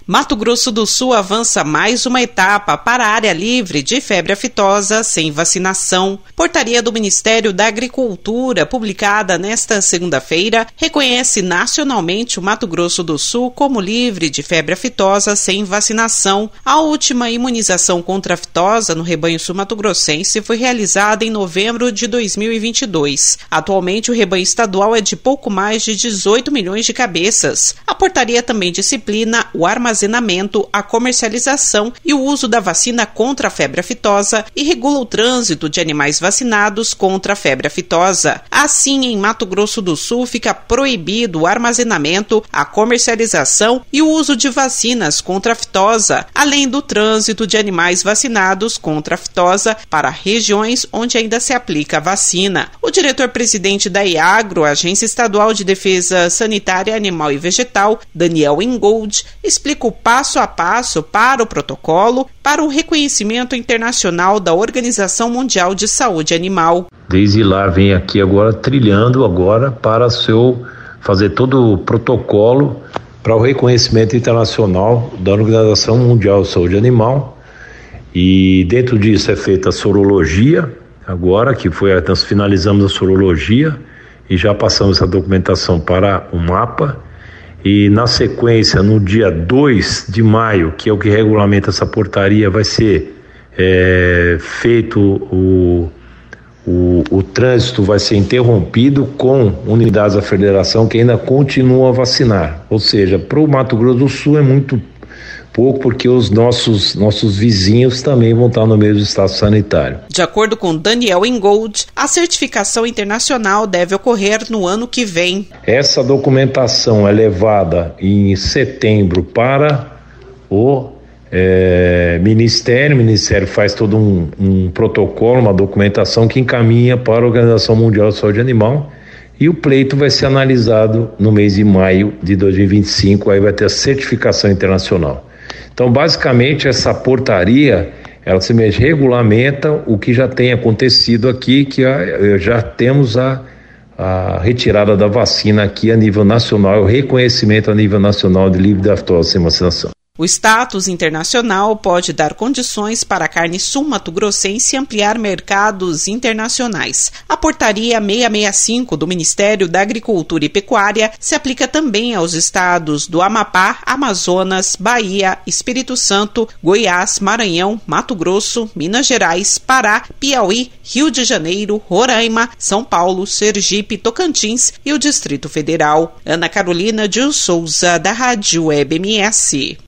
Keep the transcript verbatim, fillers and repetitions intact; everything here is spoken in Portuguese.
Mato Grosso do Sul avança mais uma etapa para a área livre de febre aftosa sem vacinação. Portaria do Ministério da Agricultura, publicada nesta segunda-feira, reconhece nacionalmente o Mato Grosso do Sul como livre de febre aftosa sem vacinação. A última imunização contra a aftosa no rebanho sul-mato-grossense foi realizada em novembro de dois mil e vinte e dois. Atualmente, o rebanho estadual é de pouco mais de dezoito milhões de cabeças. A portaria também disciplina o armazenamento armazenamento, a comercialização e o uso da vacina contra a febre aftosa e regula o trânsito de animais vacinados contra a febre aftosa. Assim, em Mato Grosso do Sul, fica proibido o armazenamento, a comercialização e o uso de vacinas contra a aftosa, além do trânsito de animais vacinados contra a aftosa para regiões onde ainda se aplica a vacina. O diretor-presidente da IAGRO, Agência Estadual de Defesa Sanitária Animal e Vegetal, Daniel Ingold, explica o passo a passo para o protocolo para o reconhecimento internacional da Organização Mundial de Saúde Animal. Desde lá vem aqui agora trilhando agora para seu fazer todo o protocolo para o reconhecimento internacional da Organização Mundial de Saúde Animal, e dentro disso é feita a sorologia agora, que foi, nós finalizamos a sorologia e já passamos essa documentação para o mapa. E na sequência, no dia dois de maio, que é o que regulamenta essa portaria, vai ser é, feito o, o, o trânsito, vai ser interrompido com unidades da federação que ainda continuam a vacinar. Ou seja, para o Mato Grosso do Sul é muito pouco, porque os nossos, nossos vizinhos também vão estar no mesmo estado sanitário. De acordo com Daniel Ingold, a certificação internacional deve ocorrer no ano que vem. Essa documentação é levada em setembro para o é, Ministério, o Ministério faz todo um, um protocolo, uma documentação que encaminha para a Organização Mundial de Saúde Animal, e o pleito vai ser analisado no mês de maio de dois mil e vinte e cinco, aí vai ter a certificação internacional. Então, basicamente, essa portaria, ela se regulamenta o que já tem acontecido aqui, que já temos a, a retirada da vacina aqui a nível nacional, o reconhecimento a nível nacional de livre de aftosa sem vacinação. O status internacional pode dar condições para a carne sul-mato-grossense ampliar mercados internacionais. A portaria seiscentos e sessenta e cinco do Ministério da Agricultura e Pecuária se aplica também aos estados do Amapá, Amazonas, Bahia, Espírito Santo, Goiás, Maranhão, Mato Grosso, Minas Gerais, Pará, Piauí, Rio de Janeiro, Roraima, São Paulo, Sergipe, Tocantins e o Distrito Federal. Ana Carolina de Souza, da Rádio Web M S.